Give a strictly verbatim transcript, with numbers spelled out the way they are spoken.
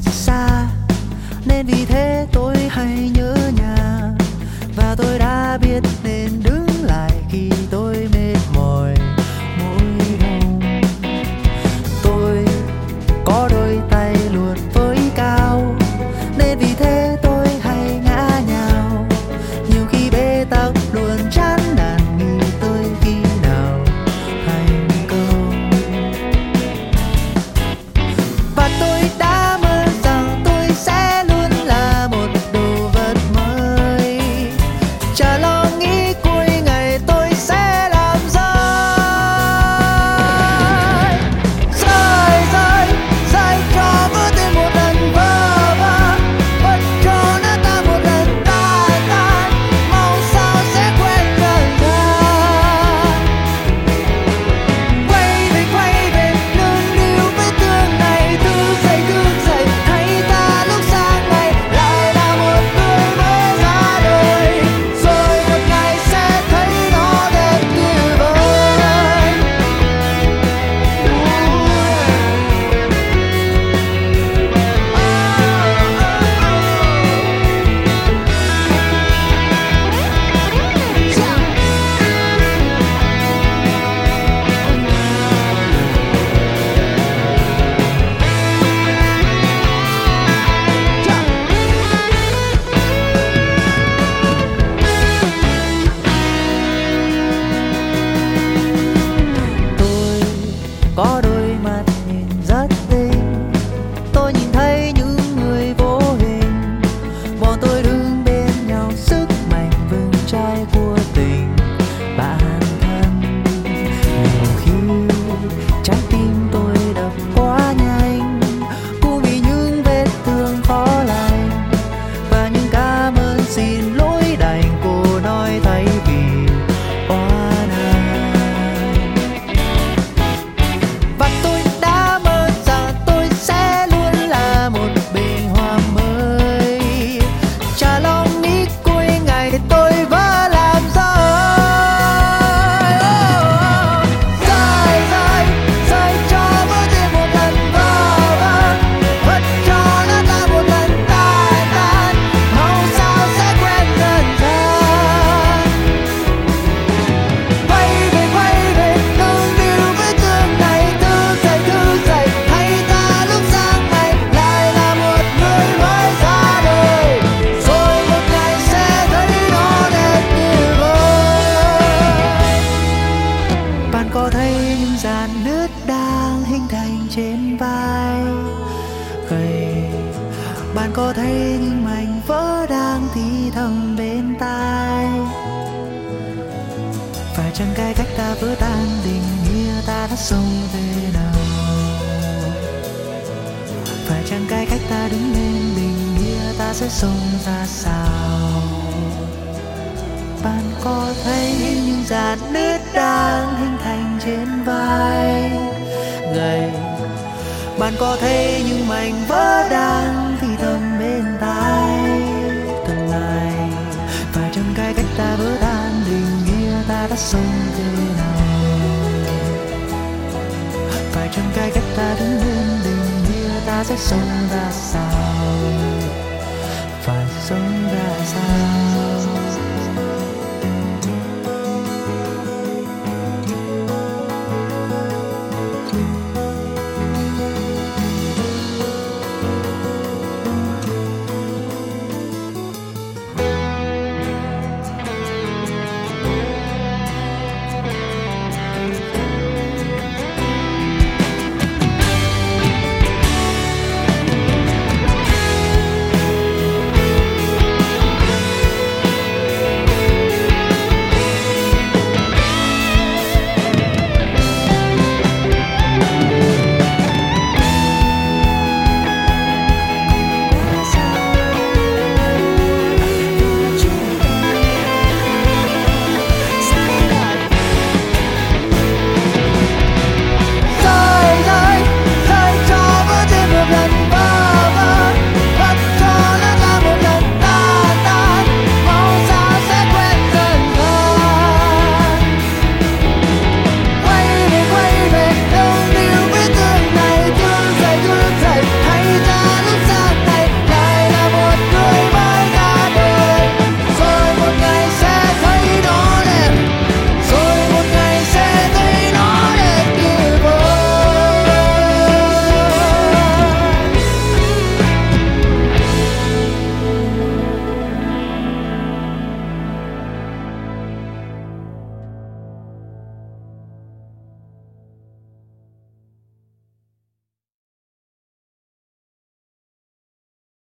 xa, nên vì thế tôi hay nhớ nhà. Và tôi đã biết nên đứng lại khi tôi mệt mỏi mỗi hôm. Tôi có đôi tay luồn với cao, nên vì thế tôi hay ngã nhào. Nhiều khi bế tắc luôn chán nản, nghĩ tới khi nào thành công. Và tôi đã mơ rằng tôi sẽ luôn là một đồ vật mới. Chả lo nghĩ cuối ngày tôi sẽ làm rơi. Rơi rơi rơi cho vỡ thêm một lần vỡ vỡ, vỡ cho nó ta một lần tan tan. Mong sao sẽ quên dần dần. Quay về quay về nâng niu vết thương này, thức dậy thức dậy thấy ta lúc sáng nay lại là một người mới ra đời. Rồi một ngày sẽ thấy nó thật tuyệt vời. Tôi có đôi mắt nhìn rất tinh, tôi nhìn thấy những người vô hình. Bọn tôi đứng bên nhau, sức mạnh vững chãi của tình bản thân. Nhiều khi trái tim tôi đập quá nhanh, cũng vì những vết thương khó lành. Và những cảm ơn xin lỗi đành cô nói thay vì oán hận. Và tôi đã mơ rằng tôi sẽ luôn là một bình hoa mới. Chả lo nghĩ cuối ngày tôi vỡ làm rơi. Rơi rơi rơi cho vỡ thêm một lần vỡ vỡ, vỡ cho nó ta một lần tan tan. Mong sao sẽ quên dần dần. Quay về quay về nâng niu vết thương này, thức dậy thức dậy thấy ta lúc sáng nay lại là một người mới ra đời. Rồi một ngày sẽ thấy nó đẹp tuyệt vời. Bạn có thấy những dạn nứt đang hình thành trên vai gầy? Bạn có thấy những mảnh vỡ đang thì thầm bên tai? Phải chăng cái cách ta vỡ tan tình nghĩa ta đã sống thế nào? Phải chăng cái cách ta đứng lên tình nghĩa ta sẽ sống ra sao? Bạn có thấy những dạn nứt đang hình thành trên vai gầy? Bạn có thấy những mảnh vỡ đang thì thầm bên tai? Từng ngày phải chăng cái cách ta vỡ tan tình nghĩa ta đã sống thế nào? Phải chăng cái cách ta đứng lên tình nghĩa ta sẽ sống ra sao? Phải sống ra sao?